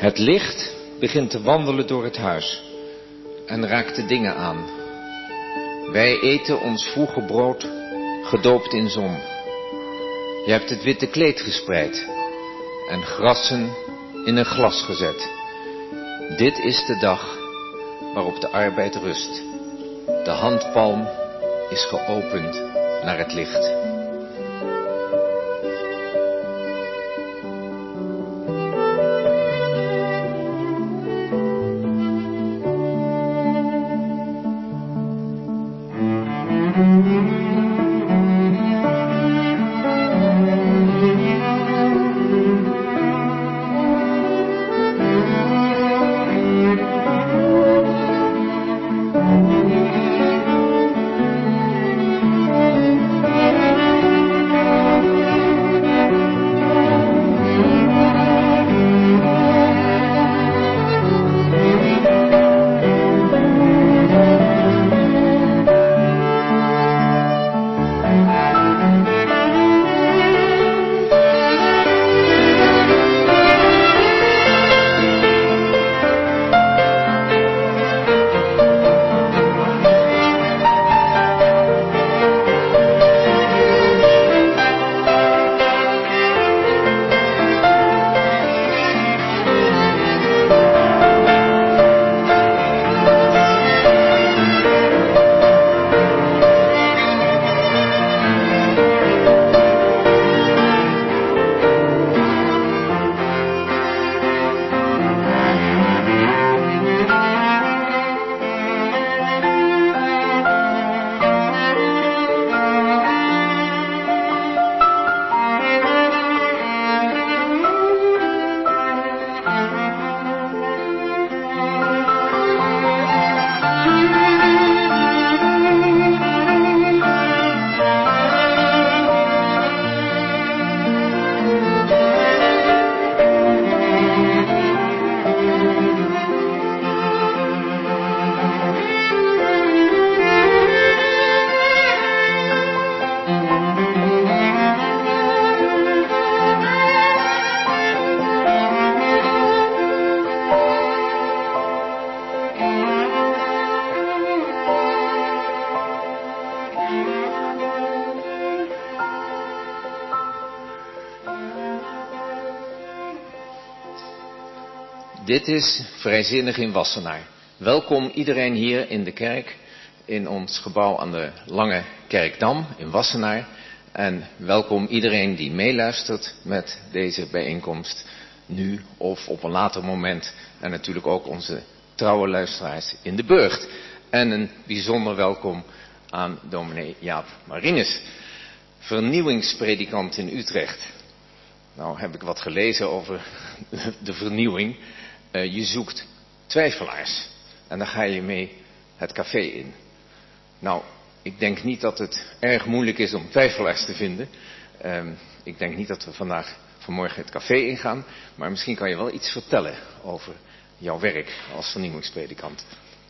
Het licht begint te wandelen door het huis en raakt de dingen aan. Wij eten ons vroege brood, gedoopt in zon. Je hebt het witte kleed gespreid en grassen in een glas gezet. Dit is de dag waarop de arbeid rust. De handpalm is geopend naar het licht. Dit is Vrijzinnig in Wassenaar. Welkom iedereen hier in de kerk, in ons gebouw aan de Lange Kerkdam in Wassenaar. En welkom iedereen die meeluistert met deze bijeenkomst, nu of op een later moment. En natuurlijk ook onze trouwe luisteraars in de burcht. En een bijzonder welkom aan dominee Jaap Marinus, vernieuwingspredikant in Utrecht. Nou heb ik wat gelezen over de vernieuwing. Je zoekt twijfelaars en dan ga je mee het café in. Nou, ik denk niet dat het erg moeilijk is om twijfelaars te vinden. Ik denk niet dat we vanmorgen het café ingaan, maar misschien kan je wel iets vertellen over jouw werk als vernieuwingspredikant.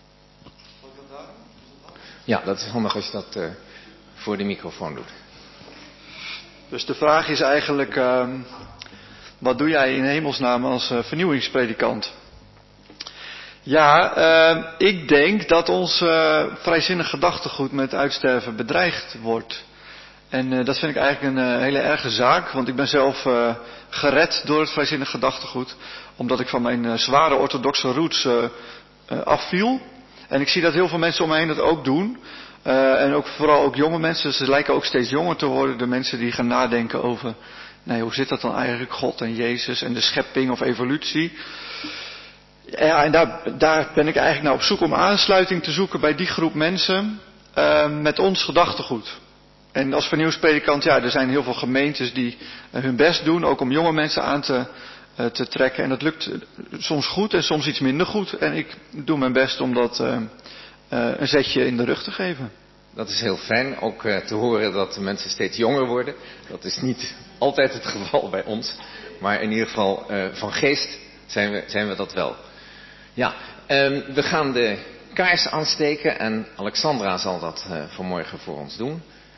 Ja, dat is handig als je dat voor de microfoon doet. Dus de vraag is eigenlijk, wat doe jij in hemelsnaam als vernieuwingspredikant? Ja, ik denk dat ons vrijzinnig gedachtegoed met uitsterven bedreigd wordt. En dat vind ik eigenlijk een hele erge zaak, want ik ben zelf gered door het vrijzinnig gedachtegoed, omdat ik van mijn zware orthodoxe roots afviel. En ik zie dat heel veel mensen om me heen dat ook doen. En ook vooral ook jonge mensen, ze lijken ook steeds jonger te worden, de mensen die gaan nadenken over, nee, hoe zit dat dan eigenlijk, God en Jezus en de schepping of evolutie. Ja, en daar ben ik eigenlijk naar op zoek om aansluiting te zoeken bij die groep mensen met ons gedachtegoed. En als vernieuwingspredikant, ja, er zijn heel veel gemeentes die hun best doen, ook om jonge mensen aan te trekken. En dat lukt soms goed en soms iets minder goed. En ik doe mijn best om dat een zetje in de rug te geven. Dat is heel fijn, ook te horen dat de mensen steeds jonger worden. Dat is niet altijd het geval bij ons, maar in ieder geval van geest zijn we dat wel. Ja, we gaan de kaars aansteken en Alexandra zal dat vanmorgen voor ons doen.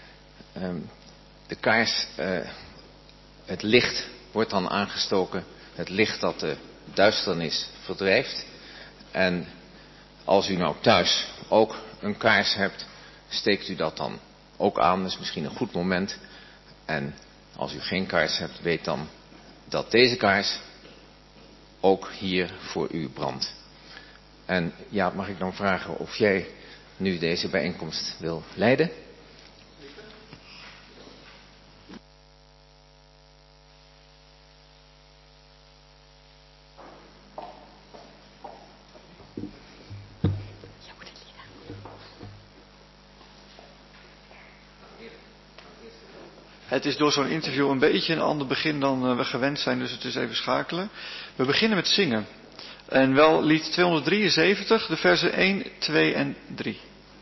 De kaars, het licht wordt dan aangestoken, het licht dat de duisternis verdrijft. En als u nou thuis ook een kaars hebt, steekt u dat dan ook aan. Dat is misschien een goed moment. En als u geen kaars hebt, weet dan dat deze kaars ook hier voor u brandt. En ja, mag ik dan vragen of jij nu deze bijeenkomst wil leiden? Het is door zo'n interview een beetje een ander begin dan we gewend zijn, dus het is even schakelen. We beginnen met zingen. En wel lied 273, de versen 1, 2 en 3.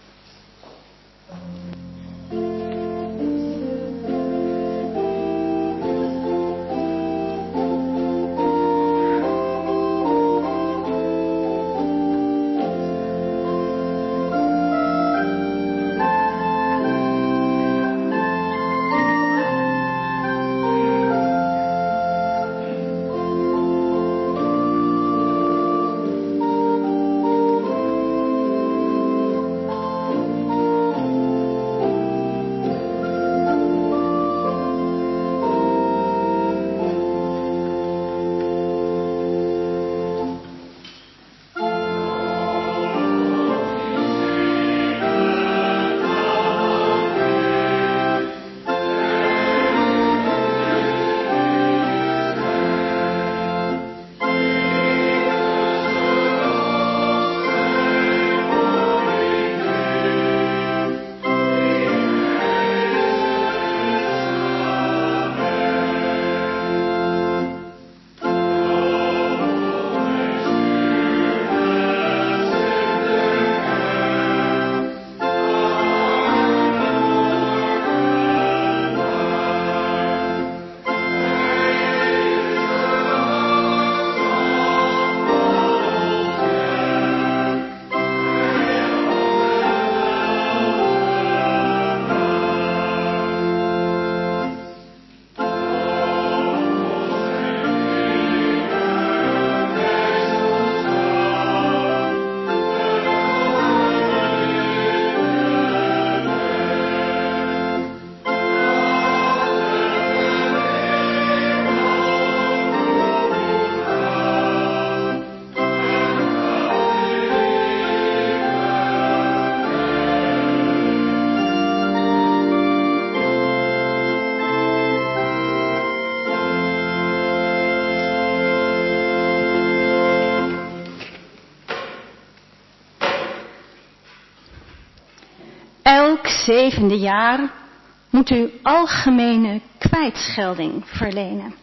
Elk 7e jaar moet u algemene kwijtschelding verlenen.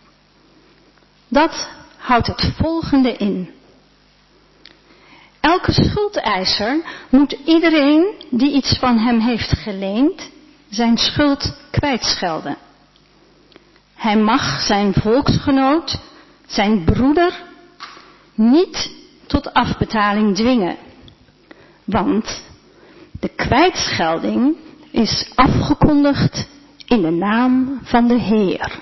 Dat houdt het volgende in. Elke schuldeiser moet iedereen die iets van hem heeft geleend, zijn schuld kwijtschelden. Hij mag zijn volksgenoot, zijn broeder, niet tot afbetaling dwingen. Want de kwijtschelding is afgekondigd in de naam van de Heer.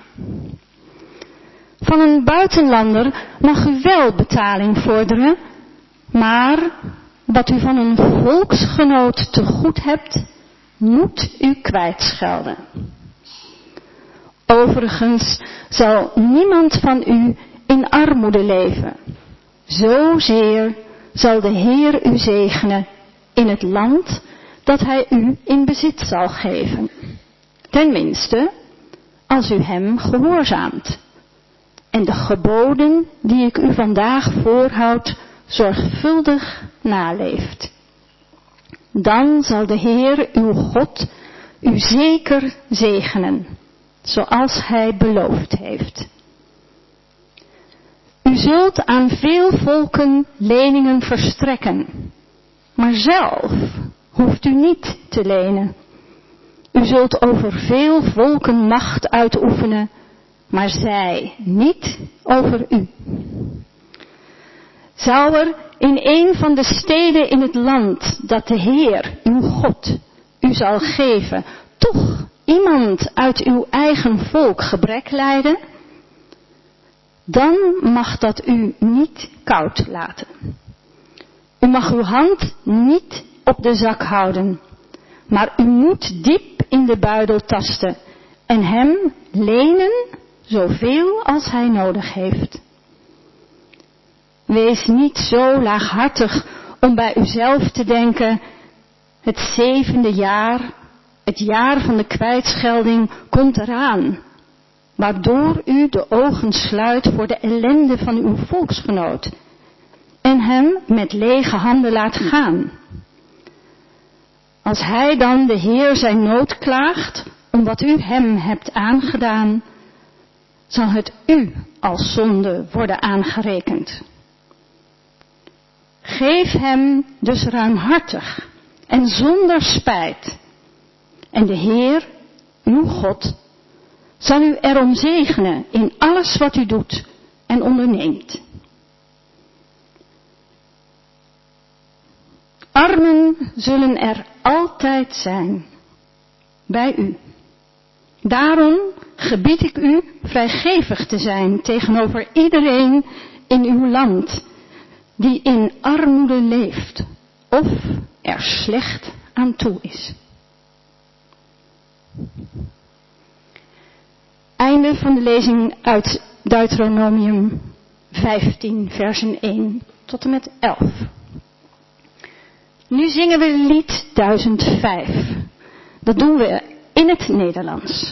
Van een buitenlander mag u wel betaling vorderen, maar wat u van een volksgenoot te goed hebt, moet u kwijtschelden. Overigens zal niemand van u in armoede leven. Zozeer zal de Heer u zegenen in het land dat hij u in bezit zal geven. Tenminste, als u hem gehoorzaamt en de geboden die ik u vandaag voorhoud zorgvuldig naleeft. Dan zal de Heer uw God u zeker zegenen, zoals hij beloofd heeft. U zult aan veel volken leningen verstrekken, maar zelf hoeft u niet te lenen. U zult over veel volken macht uitoefenen, maar zij niet over u. Zou er in een van de steden in het land dat de Heer, uw God, u zal geven, toch iemand uit uw eigen volk gebrek lijden? dan mag dat u niet koud laten. U mag uw hand niet op de zak houden, maar u moet diep in de buidel tasten en hem lenen zoveel als hij nodig heeft. Wees niet zo laaghartig om bij uzelf te denken, het 7e jaar, het jaar van de kwijtschelding, komt eraan, waardoor u de ogen sluit voor de ellende van uw volksgenoot en hem met lege handen laat gaan. Als hij dan de Heer zijn nood klaagt om wat u hem hebt aangedaan, zal het u als zonde worden aangerekend. Geef hem dus ruimhartig en zonder spijt. En de Heer, uw God, zal u erom zegenen in alles wat u doet en onderneemt. Armen zullen er altijd zijn bij u. Daarom gebied ik u vrijgevig te zijn tegenover iedereen in uw land die in armoede leeft of er slecht aan toe is. Einde van de lezing uit Deuteronomium 15, versen 1 tot en met 11. Nu zingen we lied 1005. Dat doen we in het Nederlands.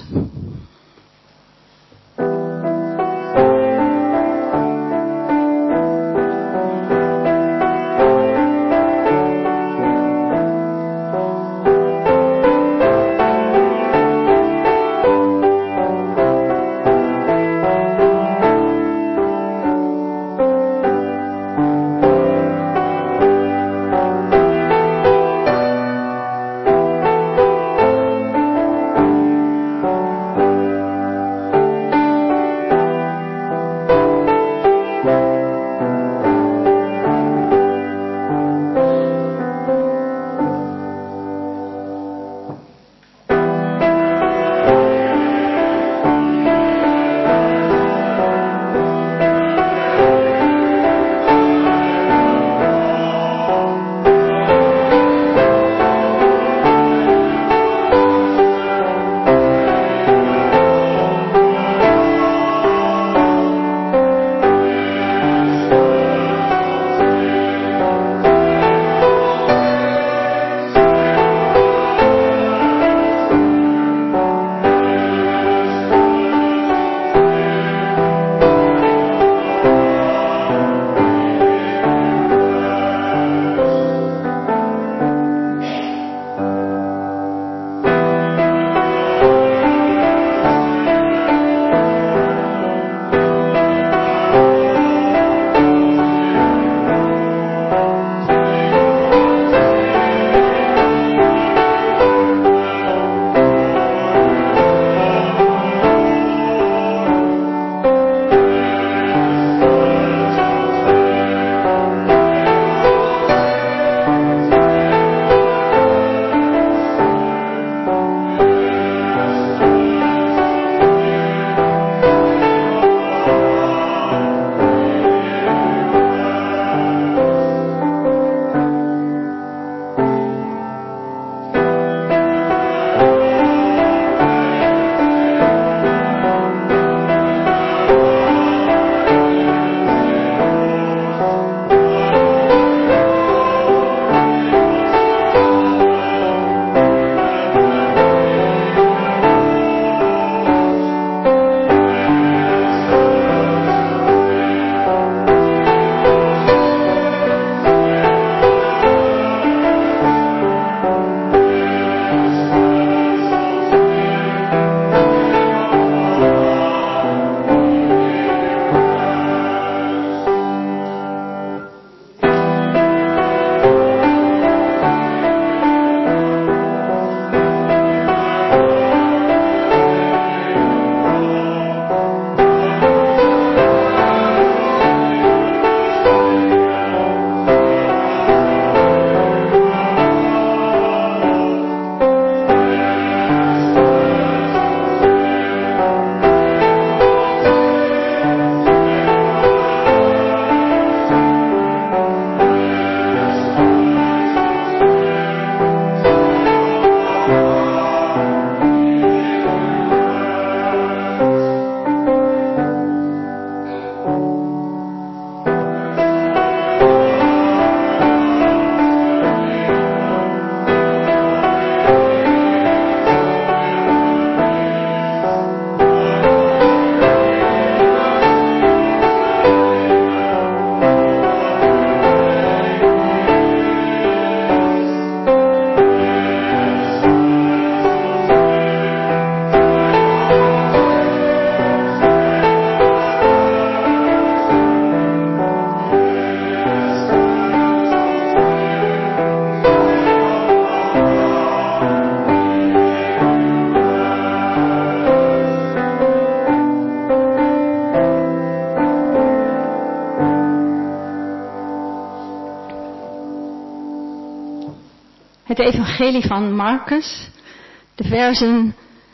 het evangelie van Marcus, de versen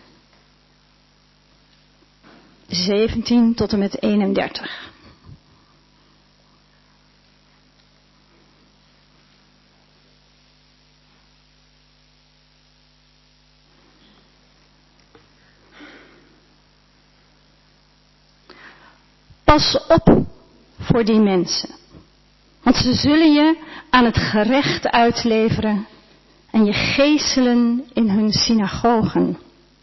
17 tot en met 31. Pas op voor die mensen, want ze zullen je aan het gerecht uitleveren en je geeselen in hun synagogen.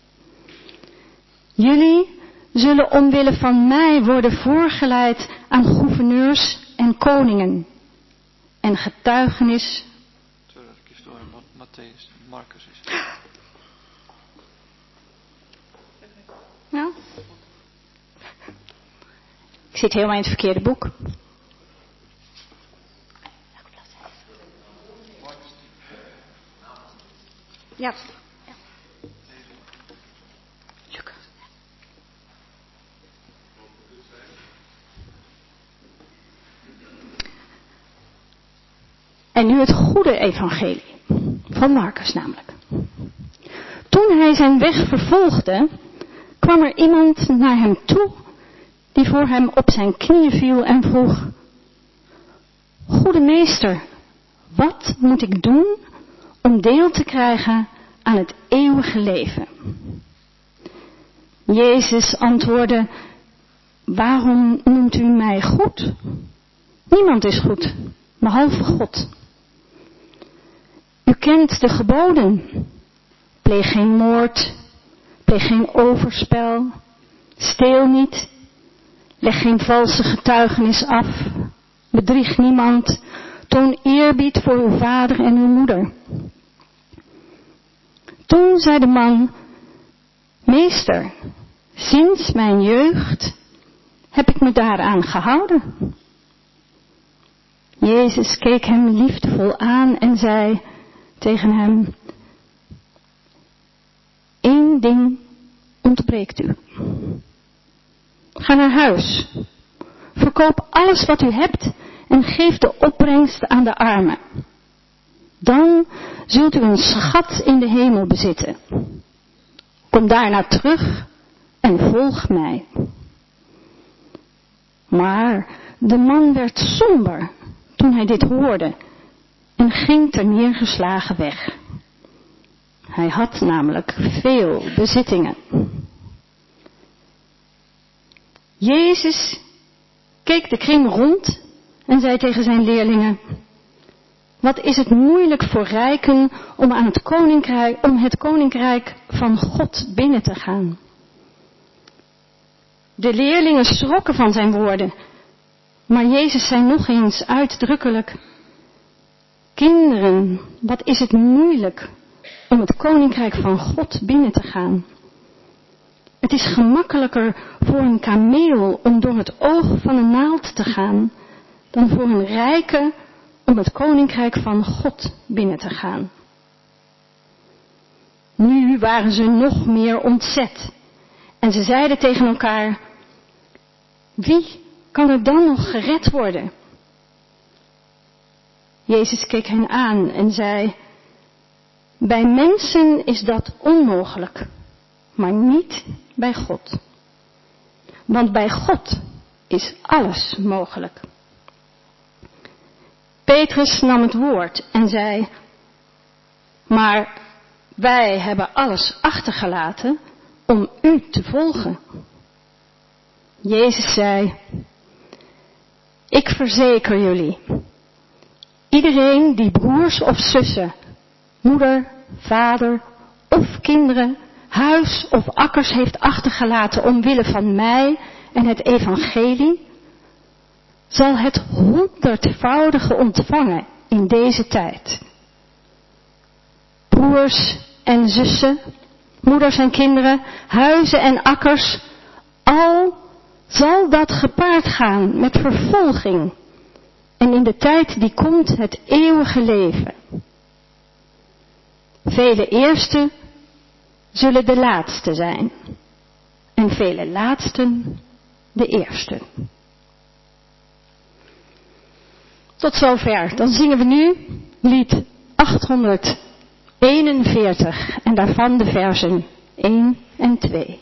Jullie zullen omwille van mij worden voorgeleid aan gouverneurs en koningen en getuigenis. Sorry dat ik even door Matthäus, Marcus is. Nou, ik zit helemaal in het verkeerde boek. Ja. En nu het goede evangelie van Marcus namelijk. Toen hij zijn weg vervolgde, kwam er iemand naar hem toe die voor hem op zijn knieën viel en vroeg: Goede meester, wat moet ik doen om deel te krijgen aan het eeuwige leven? Jezus antwoordde: Waarom noemt u mij goed? Niemand is goed, behalve God. U kent de geboden. Pleeg geen moord, pleeg geen overspel, steel niet, leg geen valse getuigenis af, bedrieg niemand, toon eerbied voor uw vader en uw moeder. Toen zei de man: Meester, sinds mijn jeugd heb ik me daaraan gehouden. Jezus keek hem liefdevol aan en zei tegen hem: Eén ding ontbreekt u. Ga naar huis. Verkoop alles wat u hebt en geef de opbrengst aan de armen. Dan zult u een schat in de hemel bezitten. Kom daarna terug en volg mij. Maar de man werd somber toen hij dit hoorde en ging terneergeslagen weg. Hij had namelijk veel bezittingen. Jezus keek de kring rond en zei tegen zijn leerlingen: Wat is het moeilijk voor rijken om het koninkrijk van God binnen te gaan. De leerlingen schrokken van zijn woorden, maar Jezus zei nog eens uitdrukkelijk: Kinderen, wat is het moeilijk om het koninkrijk van God binnen te gaan. Het is gemakkelijker voor een kameel om door het oog van een naald te gaan, dan voor een rijke om het koninkrijk van God binnen te gaan. Nu waren ze nog meer ontzet en ze zeiden tegen elkaar: Wie kan er dan nog gered worden? Jezus keek hen aan en zei: Bij mensen is dat onmogelijk, maar niet bij God. Want bij God is alles mogelijk. Petrus nam het woord en zei: Maar wij hebben alles achtergelaten om u te volgen. Jezus zei: Ik verzeker jullie, iedereen die broers of zussen, moeder, vader of kinderen, huis of akkers heeft achtergelaten omwille van mij en het evangelie, zal het 100voudige ontvangen in deze tijd. Broers en zussen, moeders en kinderen, huizen en akkers, al zal dat gepaard gaan met vervolging en in de tijd die komt het eeuwige leven. Vele eersten zullen de laatste zijn en vele laatsten de eersten. Tot zover. Dan zingen we nu lied 833. 41 en daarvan de versen 1 en 2.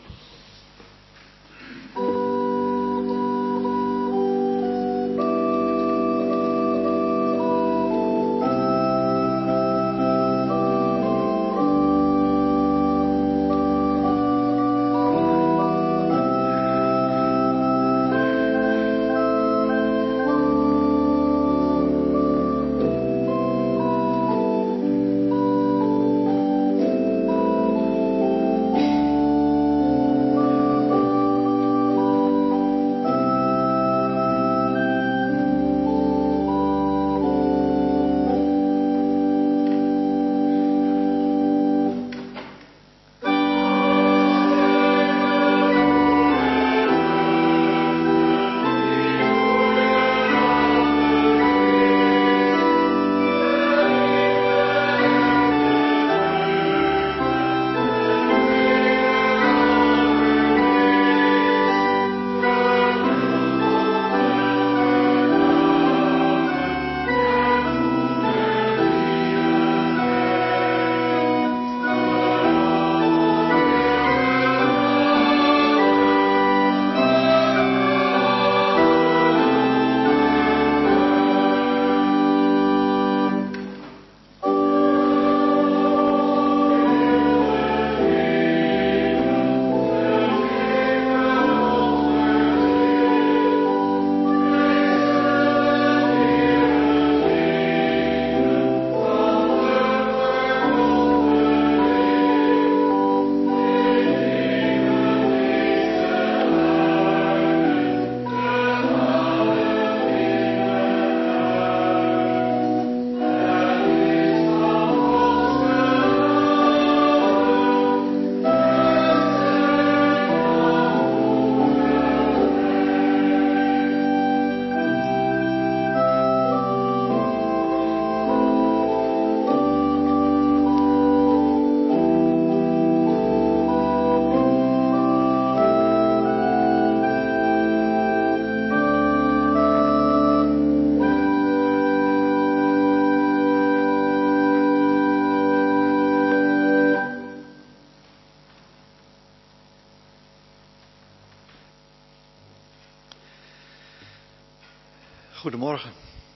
Goedemorgen.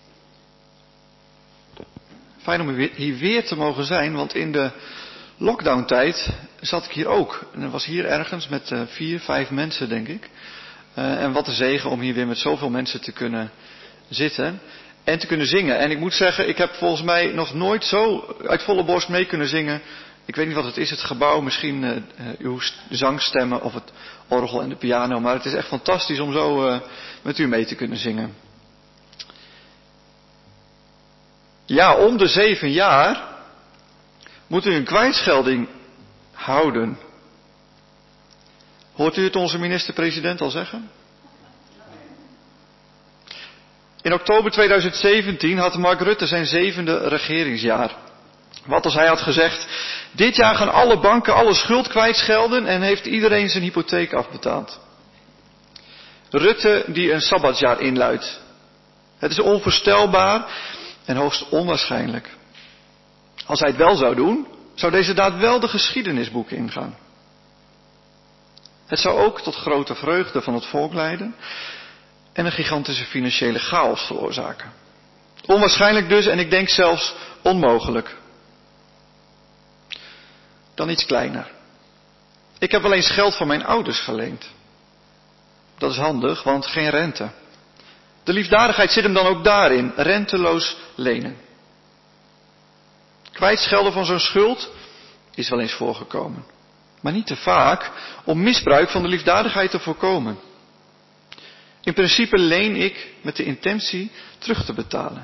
Fijn om hier weer te mogen zijn, want in de lockdowntijd zat ik hier ook. En was hier ergens met 4, 5 mensen, denk ik. En wat een zegen om hier weer met zoveel mensen te kunnen zitten en te kunnen zingen. En ik moet zeggen, ik heb volgens mij nog nooit zo uit volle borst mee kunnen zingen. Ik weet niet wat het is, het gebouw, misschien uw zangstemmen of het orgel en de piano. Maar het is echt fantastisch om zo met u mee te kunnen zingen. Ja, om de 7 jaar moet u een kwijtschelding houden. Hoort u het onze minister-president al zeggen? In oktober 2017 had Mark Rutte zijn 7e regeringsjaar. Wat als hij had gezegd, dit jaar gaan alle banken alle schuld kwijtschelden en heeft iedereen zijn hypotheek afbetaald. Rutte die een sabbatsjaar inluidt. Het is onvoorstelbaar en hoogst onwaarschijnlijk. Als hij het wel zou doen, zou deze daad wel de geschiedenisboeken ingaan. Het zou ook tot grote vreugde van het volk leiden en een gigantische financiële chaos veroorzaken. Onwaarschijnlijk dus en ik denk zelfs onmogelijk. Dan iets kleiner. Ik heb wel eens geld van mijn ouders geleend. Dat is handig, want geen rente. De liefdadigheid zit hem dan ook daarin, renteloos lenen. Kwijtschelden van zo'n schuld is wel eens voorgekomen. Maar niet te vaak om misbruik van de liefdadigheid te voorkomen. In principe leen ik met de intentie terug te betalen.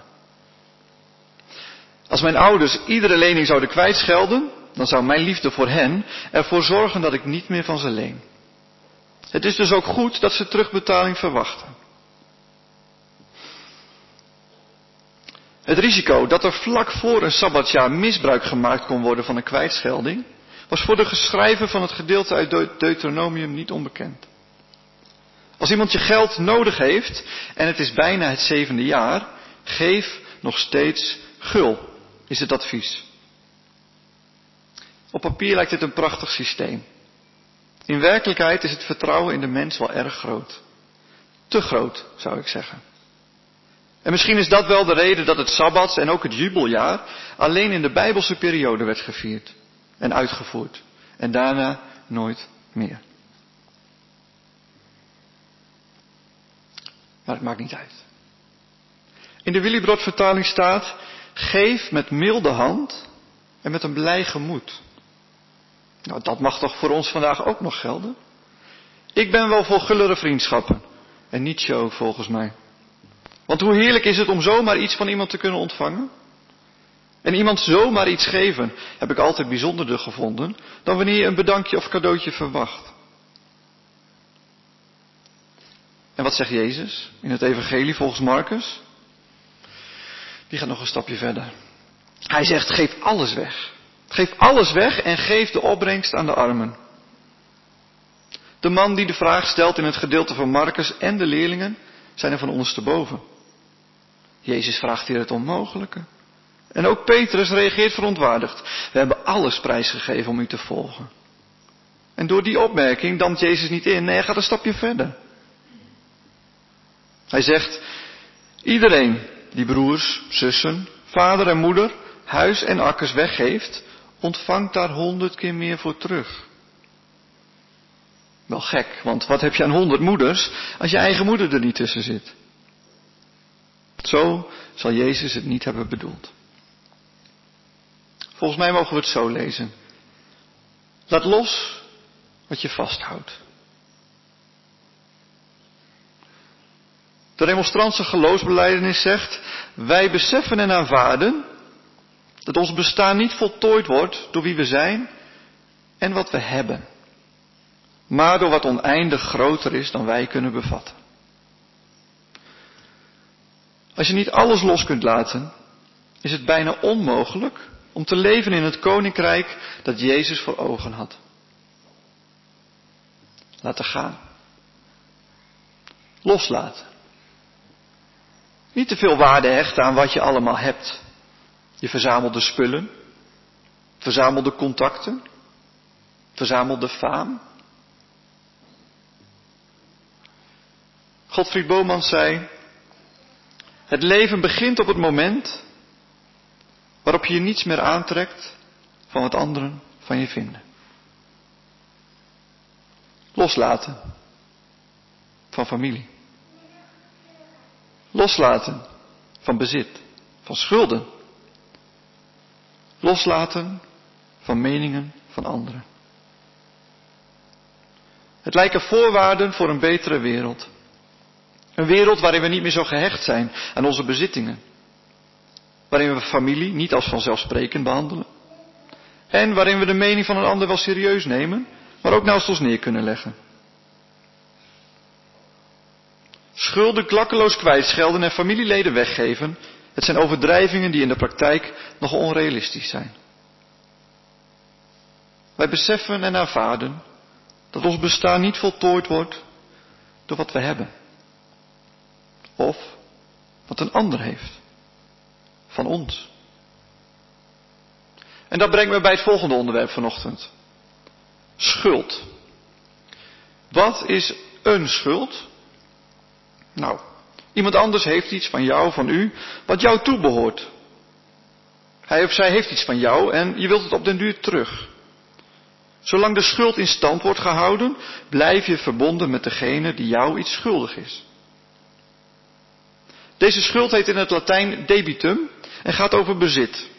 Als mijn ouders iedere lening zouden kwijtschelden, dan zou mijn liefde voor hen ervoor zorgen dat ik niet meer van ze leen. Het is dus ook goed dat ze terugbetaling verwachten. Het risico dat er vlak voor een sabbatsjaar misbruik gemaakt kon worden van een kwijtschelding, was voor de schrijver van het gedeelte uit Deuteronomium niet onbekend. Als iemand je geld nodig heeft en het is bijna het 7e jaar, geef nog steeds gul, is het advies. Op papier lijkt dit een prachtig systeem. In werkelijkheid is het vertrouwen in de mens wel erg groot. Te groot, zou ik zeggen. En misschien is dat wel de reden dat het Sabbats en ook het jubeljaar alleen in de Bijbelse periode werd gevierd en uitgevoerd. En daarna nooit meer. Maar het maakt niet uit. In de Willibrord-vertaling staat: geef met milde hand en met een blij gemoed. Nou, dat mag toch voor ons vandaag ook nog gelden? Ik ben wel voor gullere vriendschappen. En niet show, volgens mij. Want hoe heerlijk is het om zomaar iets van iemand te kunnen ontvangen? En iemand zomaar iets geven, heb ik altijd bijzonderder gevonden dan wanneer je een bedankje of cadeautje verwacht. En wat zegt Jezus in het evangelie volgens Marcus? Die gaat nog een stapje verder. Hij zegt: geef alles weg. Geef alles weg en geef de opbrengst aan de armen. De man die de vraag stelt in het gedeelte van Marcus en de leerlingen zijn er van ondersteboven. Jezus vraagt hier het onmogelijke. En ook Petrus reageert verontwaardigd. We hebben alles prijsgegeven om u te volgen. En door die opmerking dampt Jezus niet in. Nee, hij gaat een stapje verder. Hij zegt: iedereen die broers, zussen, vader en moeder, huis en akkers weggeeft, ontvangt daar 100 keer meer voor terug. Wel gek, want wat heb je aan 100 moeders als je eigen moeder er niet tussen zit? Zo zal Jezus het niet hebben bedoeld. Volgens mij mogen we het zo lezen. Laat los wat je vasthoudt. De remonstrantse geloofsbelijdenis zegt: wij beseffen en aanvaarden dat ons bestaan niet voltooid wordt door wie we zijn en wat we hebben, maar door wat oneindig groter is dan wij kunnen bevatten. Als je niet alles los kunt laten, is het bijna onmogelijk om te leven in het koninkrijk dat Jezus voor ogen had. Laten gaan. Loslaten. Niet te veel waarde hechten aan wat je allemaal hebt. Je verzamelde spullen, verzamelde contacten, verzamelde faam. Godfried Bomans zei: het leven begint op het moment waarop je niets meer aantrekt van wat anderen van je vinden. Loslaten van familie. Loslaten van bezit, van schulden. Loslaten van meningen van anderen. Het lijken voorwaarden voor een betere wereld. Een wereld waarin we niet meer zo gehecht zijn aan onze bezittingen. Waarin we familie niet als vanzelfsprekend behandelen. En waarin we de mening van een ander wel serieus nemen, maar ook naast ons neer kunnen leggen. Schulden klakkeloos kwijtschelden en familieleden weggeven, het zijn overdrijvingen die in de praktijk nogal onrealistisch zijn. Wij beseffen en aanvaarden dat ons bestaan niet voltooid wordt door wat we hebben. Of wat een ander heeft. Van ons. En dat brengt me bij het volgende onderwerp vanochtend. Schuld. Wat is een schuld? Nou, iemand anders heeft iets van jou, van u, wat jou toebehoort. Hij of zij heeft iets van jou en je wilt het op den duur terug. Zolang de schuld in stand wordt gehouden, blijf je verbonden met degene die jou iets schuldig is. Deze schuld heet in het Latijn debitum en gaat over bezit.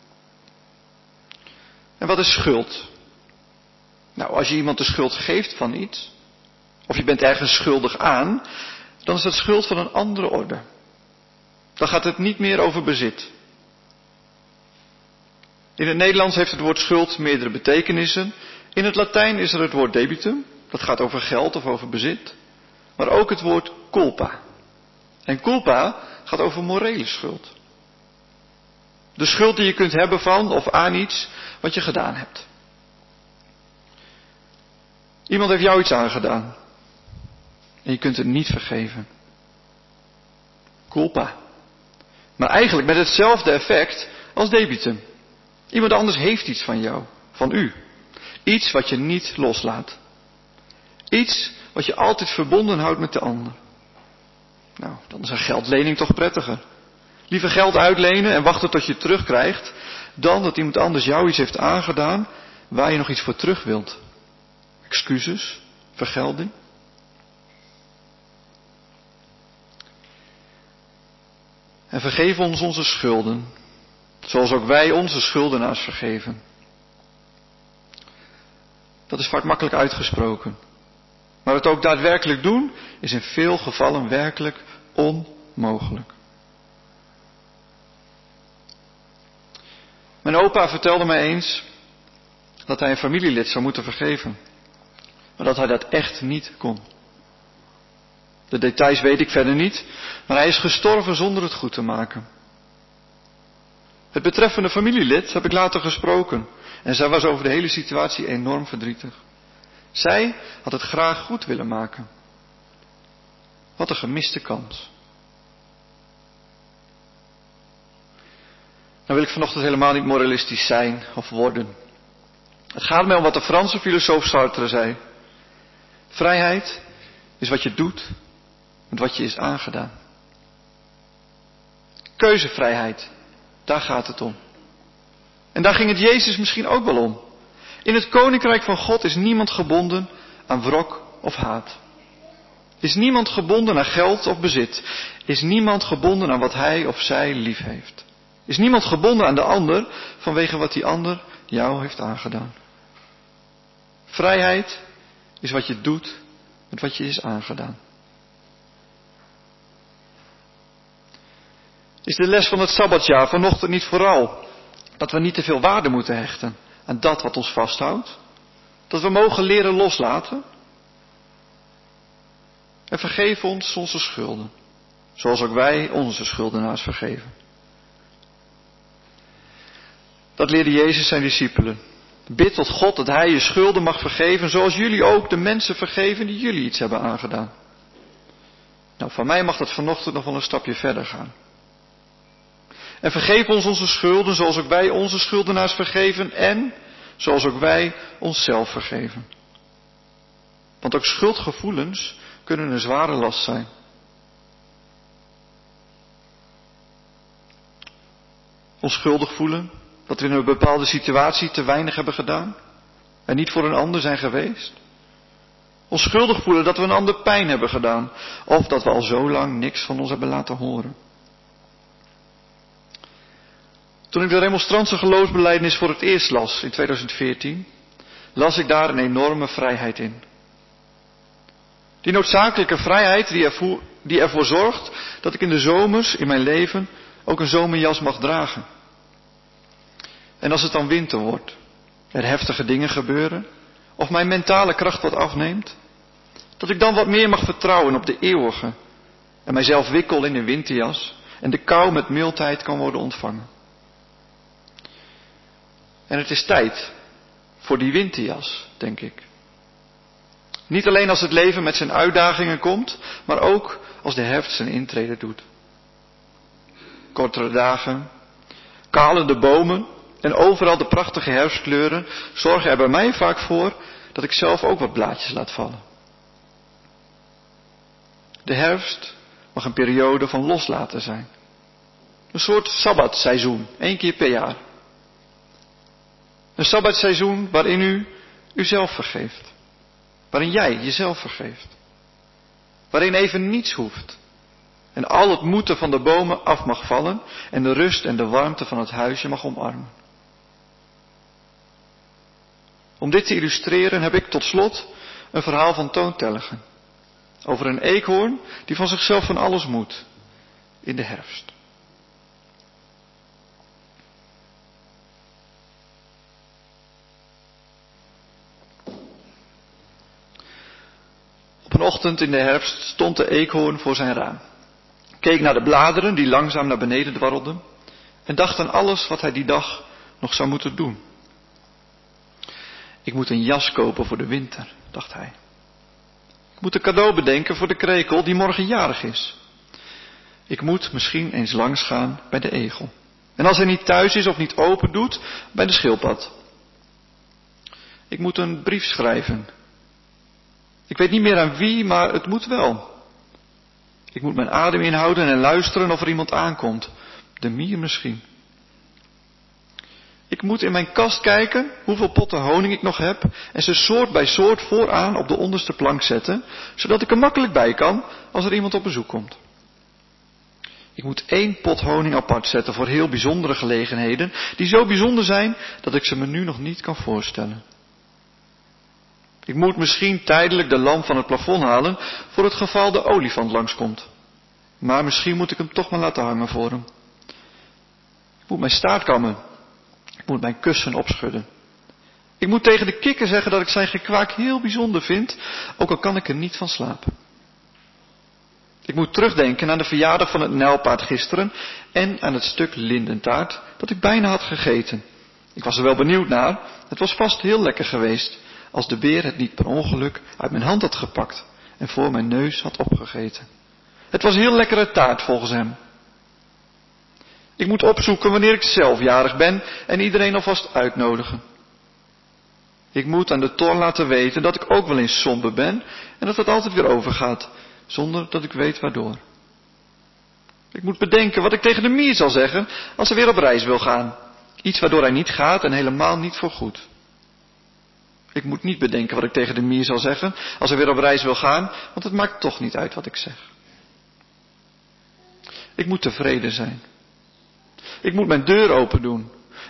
En wat is schuld? Nou, als je iemand de schuld geeft van iets, of je bent ergens schuldig aan, dan is dat schuld van een andere orde. Dan gaat het niet meer over bezit. In het Nederlands heeft het woord schuld meerdere betekenissen. In het Latijn is er het woord debitum, dat gaat over geld of over bezit. Maar ook het woord culpa. En culpa gaat over morele schuld. De schuld die je kunt hebben van of aan iets wat je gedaan hebt. Iemand heeft jou iets aangedaan. En je kunt het niet vergeven. Culpa. Maar eigenlijk met hetzelfde effect als debitum. Iemand anders heeft iets van jou. van u. Iets wat je niet loslaat. Iets wat je altijd verbonden houdt met de ander. Nou, dan is een geldlening toch prettiger. Liever geld uitlenen en wachten tot je het terugkrijgt, dan dat iemand anders jou iets heeft aangedaan waar je nog iets voor terug wilt. Excuses, vergelding. En vergeef ons onze schulden, zoals ook wij onze schuldenaars vergeven. Dat is vaak makkelijk uitgesproken. Maar het ook daadwerkelijk doen is in veel gevallen werkelijk onmogelijk. Mijn opa vertelde mij eens dat hij een familielid zou moeten vergeven. Maar dat hij dat echt niet kon. De details weet ik verder niet, maar hij is gestorven zonder het goed te maken. Het betreffende familielid heb ik later gesproken en zij was over de hele situatie enorm verdrietig. Zij had het graag goed willen maken. Wat een gemiste kans. Nou wil ik vanochtend helemaal niet moralistisch zijn of worden. Het gaat mij om wat de Franse filosoof Sartre zei. Vrijheid is wat je doet met wat je is aangedaan. Keuzevrijheid, daar gaat het om. En daar ging het Jezus misschien ook wel om. In het koninkrijk van God is niemand gebonden aan wrok of haat. Is niemand gebonden aan geld of bezit. Is niemand gebonden aan wat hij of zij lief heeft. Is niemand gebonden aan de ander vanwege wat die ander jou heeft aangedaan. Vrijheid is wat je doet met wat je is aangedaan. Is de les van het Sabbatjaar vanochtend niet vooral dat we niet te veel waarde moeten hechten aan dat wat ons vasthoudt? Dat we mogen leren loslaten? En vergeef ons onze schulden, zoals ook wij onze schuldenaars vergeven. Dat leerde Jezus zijn discipelen. Bid tot God dat Hij je schulden mag vergeven, zoals jullie ook de mensen vergeven die jullie iets hebben aangedaan. Nou, van mij mag dat vanochtend nog wel een stapje verder gaan. En vergeef ons onze schulden, zoals ook wij onze schuldenaars vergeven en zoals ook wij onszelf vergeven. Want ook schuldgevoelens kunnen een zware last zijn. Onschuldig voelen dat we in een bepaalde situatie te weinig hebben gedaan en niet voor een ander zijn geweest. Onschuldig voelen dat we een ander pijn hebben gedaan of dat we al zo lang niks van ons hebben laten horen. Toen ik de remonstrantse geloofsbelijdenis voor het eerst las in 2014, las ik daar een enorme vrijheid in. Die noodzakelijke vrijheid die ervoor zorgt dat ik in de zomers in mijn leven ook een zomerjas mag dragen. En als het dan winter wordt, er heftige dingen gebeuren, of mijn mentale kracht wat afneemt, dat ik dan wat meer mag vertrouwen op de eeuwige en mijzelf wikkel in een winterjas en de kou met mildheid kan worden ontvangen. En het is tijd voor die winterjas, denk ik. Niet alleen als het leven met zijn uitdagingen komt, maar ook als de herfst zijn intrede doet. Kortere dagen, kalende bomen en overal de prachtige herfstkleuren zorgen er bij mij vaak voor dat ik zelf ook wat blaadjes laat vallen. De herfst mag een periode van loslaten zijn. Een soort sabbatseizoen, 1 keer per jaar. Een sabbatseizoen waarin u uzelf vergeeft. Waarin jij jezelf vergeeft. Waarin even niets hoeft. En al het moeten van de bomen af mag vallen en de rust en de warmte van het huisje mag omarmen. Om dit te illustreren heb ik tot slot een verhaal van Toon Tellegen. Over een eekhoorn die van zichzelf van alles moet in de herfst. Op een ochtend in de herfst stond de eekhoorn voor zijn raam. Keek naar de bladeren die langzaam naar beneden dwarrelden en dacht aan alles wat hij die dag nog zou moeten doen. Ik moet een jas kopen voor de winter, dacht hij. Ik moet een cadeau bedenken voor de krekel die morgen jarig is. Ik moet misschien eens langsgaan bij de egel. En als hij niet thuis is of niet open doet, bij de schildpad. Ik moet een brief schrijven. Ik weet niet meer aan wie, maar het moet wel. Ik moet mijn adem inhouden en luisteren of er iemand aankomt. De mier misschien. Ik moet in mijn kast kijken hoeveel potten honing ik nog heb en ze soort bij soort vooraan op de onderste plank zetten, zodat ik er makkelijk bij kan als er iemand op bezoek komt. Ik moet 1 pot honing apart zetten voor heel bijzondere gelegenheden, die zo bijzonder zijn dat ik ze me nu nog niet kan voorstellen. Ik moet misschien tijdelijk de lamp van het plafond halen voor het geval de olifant langskomt. Maar misschien moet ik hem toch maar laten hangen voor hem. Ik moet mijn staart kammen. Ik moet mijn kussen opschudden. Ik moet tegen de kikker zeggen dat ik zijn gekwaak heel bijzonder vind, ook al kan ik er niet van slapen. Ik moet terugdenken aan de verjaardag van het nijlpaard gisteren en aan het stuk lindentaart dat ik bijna had gegeten. Ik was er wel benieuwd naar. Het was vast heel lekker geweest als de beer het niet per ongeluk uit mijn hand had gepakt en voor mijn neus had opgegeten. Het was heel lekkere taart volgens hem. Ik moet opzoeken wanneer ik zelf jarig ben en iedereen alvast uitnodigen. Ik moet aan de Tor laten weten dat ik ook wel eens somber ben en dat het altijd weer overgaat, zonder dat ik weet waardoor. Ik moet bedenken wat ik tegen de mier zal zeggen als hij weer op reis wil gaan. Iets waardoor hij niet gaat en helemaal niet voorgoed. Ik moet niet bedenken wat ik tegen de mier zal zeggen als hij weer op reis wil gaan, want het maakt toch niet uit wat ik zeg. Ik moet tevreden zijn. Ik moet mijn deur open doen.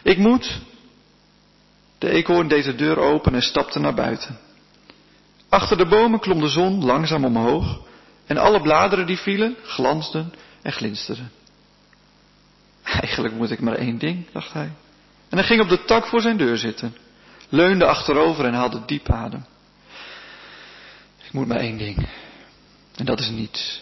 De eekhoorn deed de deur open en stapte naar buiten. Achter de bomen klom de zon langzaam omhoog en alle bladeren die vielen glansden en glinsterden. Eigenlijk moet ik maar 1 ding, dacht hij. En hij ging op de tak voor zijn deur zitten, leunde achterover en haalde diep adem. Ik moet maar 1 ding. En dat is niets.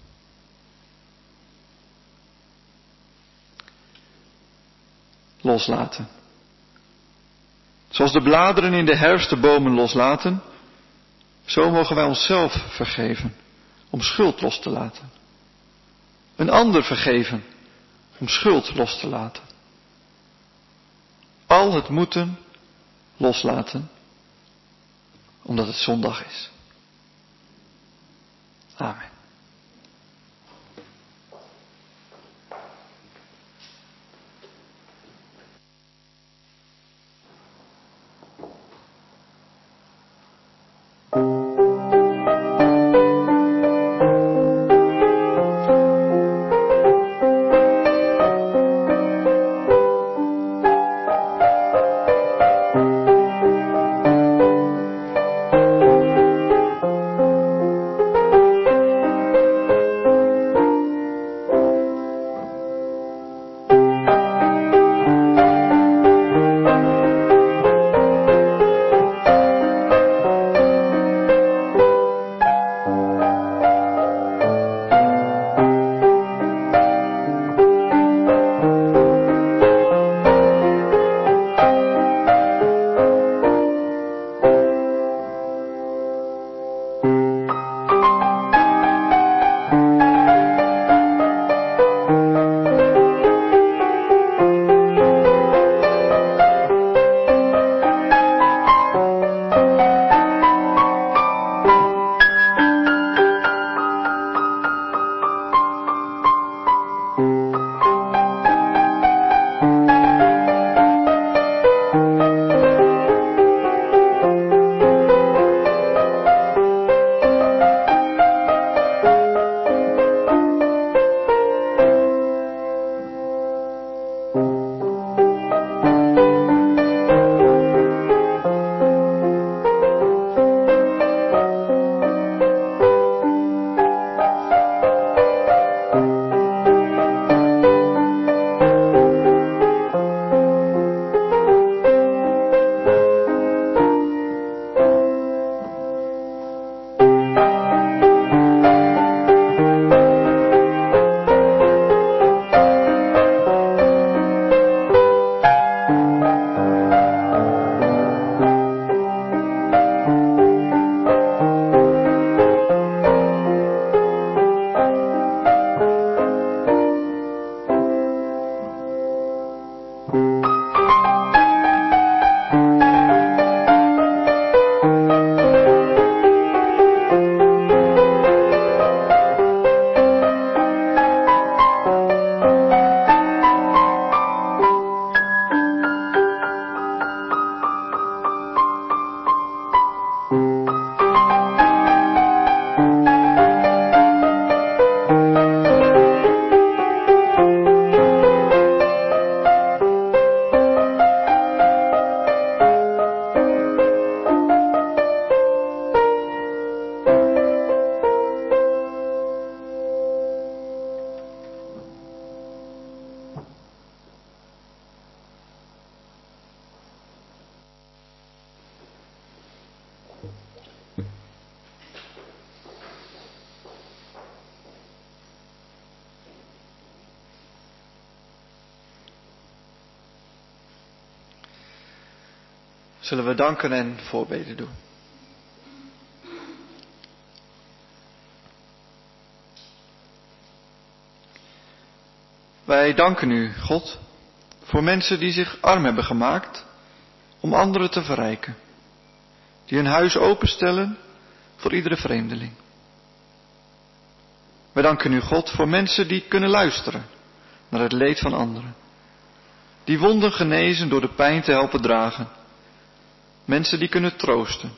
Loslaten. Zoals de bladeren in de herfst de bomen loslaten, zo mogen wij onszelf vergeven om schuld los te laten. Een ander vergeven om schuld los te laten. Al het moeten loslaten, omdat het zondag is. Amen. Zullen we danken en voorbeden doen. Wij danken u, God, voor mensen die zich arm hebben gemaakt om anderen te verrijken. Die hun huis openstellen voor iedere vreemdeling. Wij danken u, God, voor mensen die kunnen luisteren naar het leed van anderen. Die wonden genezen door de pijn te helpen dragen. Mensen die kunnen troosten.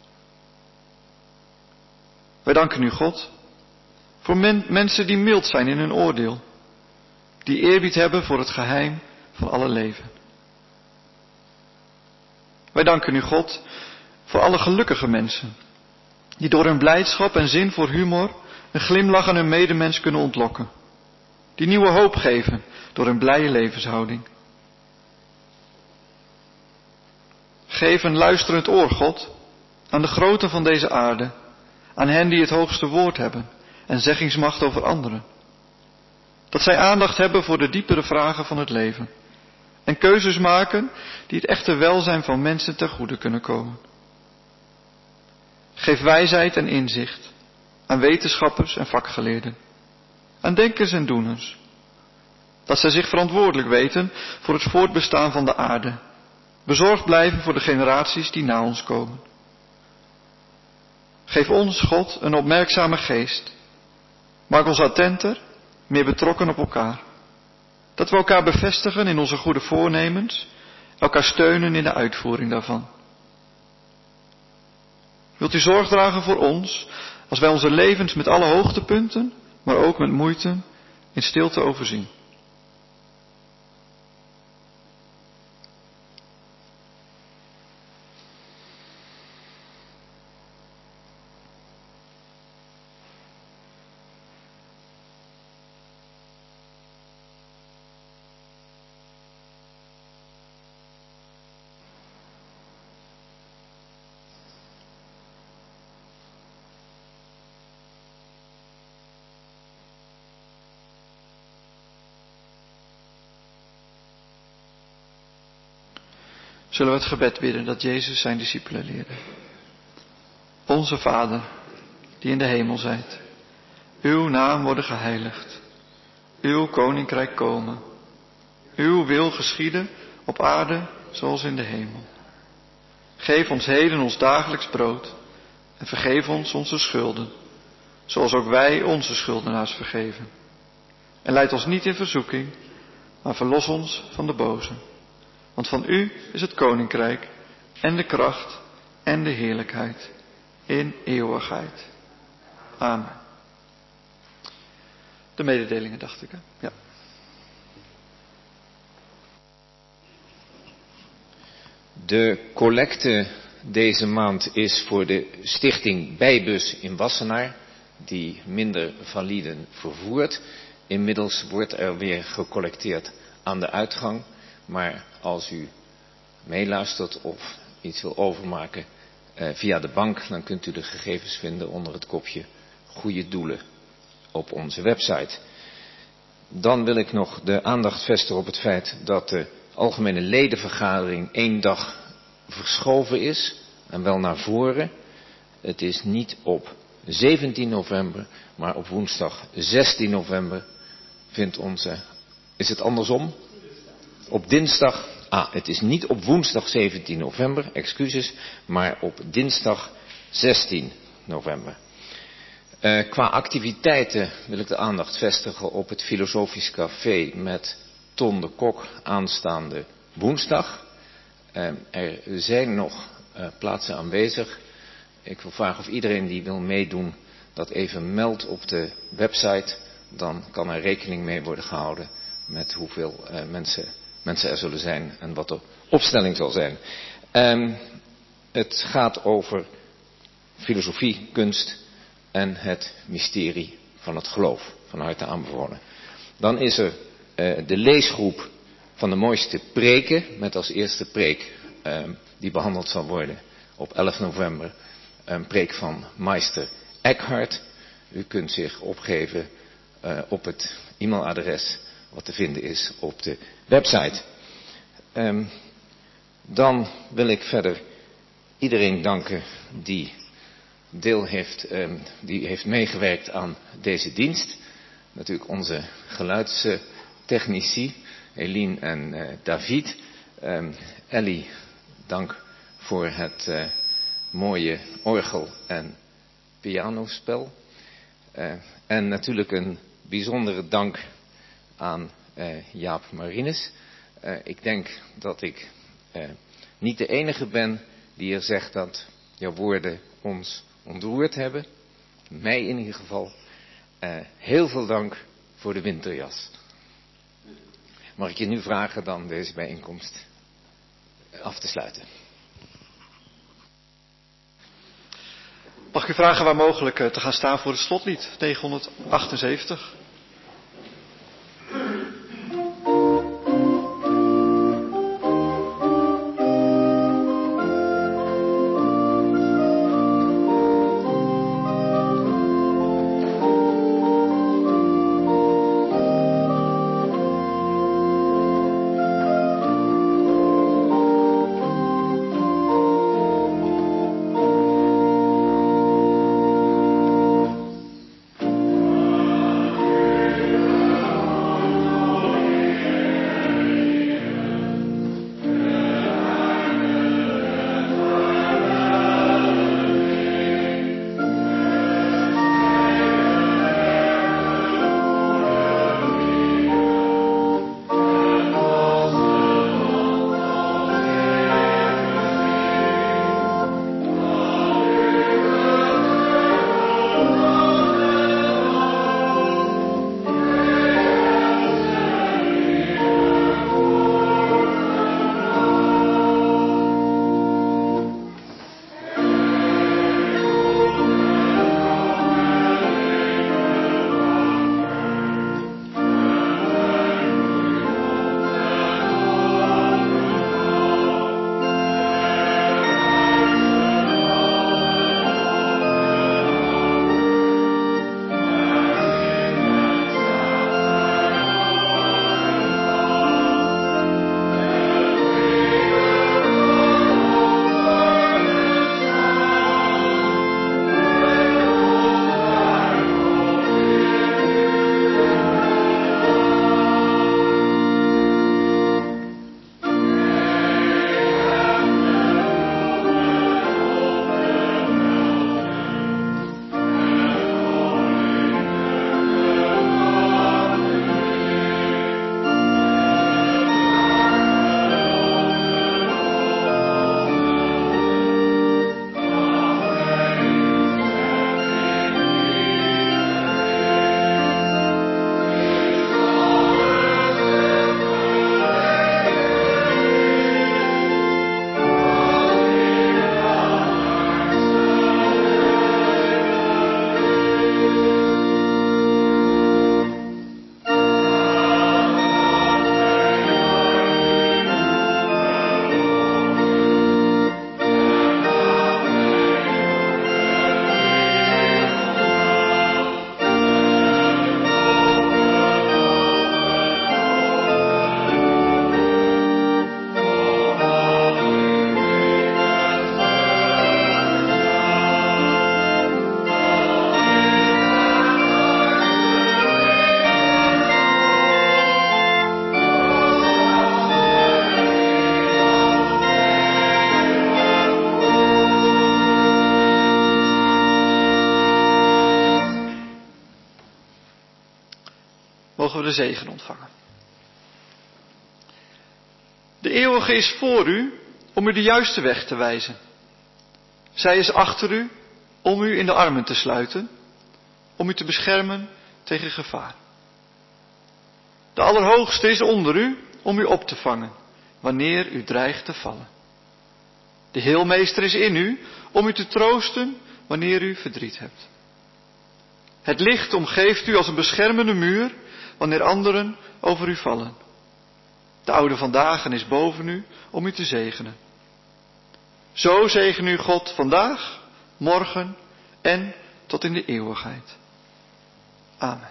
Wij danken u, God, voor mensen die mild zijn in hun oordeel. Die eerbied hebben voor het geheim van alle leven. Wij danken u, God, voor alle gelukkige mensen. Die door hun blijdschap en zin voor humor een glimlach aan hun medemens kunnen ontlokken. Die nieuwe hoop geven door hun blije levenshouding. Geef een luisterend oor, God, aan de groten van deze aarde. Aan hen die het hoogste woord hebben en zeggingsmacht over anderen. Dat zij aandacht hebben voor de diepere vragen van het leven. En keuzes maken die het echte welzijn van mensen ten goede kunnen komen. Geef wijsheid en inzicht aan wetenschappers en vakgeleerden. Aan denkers en doeners. Dat zij zich verantwoordelijk weten voor het voortbestaan van de aarde. Bezorgd blijven voor de generaties die na ons komen. Geef ons, God, een opmerkzame geest. Maak ons attenter, meer betrokken op elkaar. Dat we elkaar bevestigen in onze goede voornemens, elkaar steunen in de uitvoering daarvan. Wilt u zorg dragen voor ons, als wij onze levens met alle hoogtepunten, maar ook met moeite, in stilte overzien. Zullen we het gebed bidden dat Jezus zijn discipelen leerde. Onze Vader, die in de hemel zijt. Uw naam worden geheiligd. Uw koninkrijk komen. Uw wil geschieden op aarde zoals in de hemel. Geef ons heden ons dagelijks brood. En vergeef ons onze schulden. Zoals ook wij onze schuldenaars vergeven. En leid ons niet in verzoeking, maar verlos ons van de boze. Want van u is het koninkrijk en de kracht en de heerlijkheid in eeuwigheid. Amen. De mededelingen, dacht ik, hè? Ja. De collecte deze maand is voor de stichting Bijbus in Wassenaar, die minder validen vervoert. Inmiddels wordt er weer gecollecteerd aan de uitgang. Maar als u meeluistert of iets wil overmaken via de bank, dan kunt u de gegevens vinden onder het kopje Goede Doelen op onze website. Dan wil ik nog de aandacht vestigen op het feit dat de algemene ledenvergadering 1 dag verschoven is en wel naar voren. Het is niet op 17 november, maar op woensdag 16 november vindt onze... Is het andersom? Op dinsdag, het is niet op woensdag 17 november, excuses, maar op dinsdag 16 november. Qua activiteiten wil ik de aandacht vestigen op het Filosofisch Café met Ton de Kok aanstaande woensdag. Er zijn nog plaatsen aanwezig. Ik wil vragen of iedereen die wil meedoen dat even meldt op de website. Dan kan er rekening mee worden gehouden met hoeveel mensen er zullen zijn en wat de opstelling zal zijn. Het gaat over filosofie, kunst en het mysterie van het geloof, van harte aanbevolen. Dan is er de leesgroep van de mooiste preken, met als eerste preek die behandeld zal worden op 11 november. Een preek van Meister Eckhart. U kunt zich opgeven op het e-mailadres wat te vinden is op de website. Dan wil ik verder iedereen danken die die heeft meegewerkt aan deze dienst. Natuurlijk onze geluidstechnici, Eline en David. Ellie, dank voor het mooie orgel- en pianospel. En natuurlijk een bijzondere dank aan Jaap Marines. Ik denk dat ik niet de enige ben die er zegt dat jouw woorden ons ontroerd hebben. Mij in ieder geval. Heel veel dank voor de winterjas. Mag ik je nu vragen dan deze bijeenkomst af te sluiten? Mag ik u vragen waar mogelijk te gaan staan voor het slotlied 978. Mogen we de zegen ontvangen. De eeuwige is voor u om u de juiste weg te wijzen. Zij is achter u om u in de armen te sluiten, om u te beschermen tegen gevaar. De Allerhoogste is onder u om u op te vangen, wanneer u dreigt te vallen. De Heelmeester is in u om u te troosten wanneer u verdriet hebt. Het licht omgeeft u als een beschermende muur wanneer anderen over u vallen. De Oude van Dagen is boven u om u te zegenen. Zo zegen u God vandaag, morgen en tot in de eeuwigheid. Amen.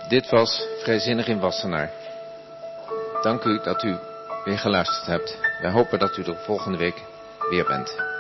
Dit was Vrijzinnig in Wassenaar. Dank u dat u weer geluisterd hebt. Wij hopen dat u er volgende week weer bent.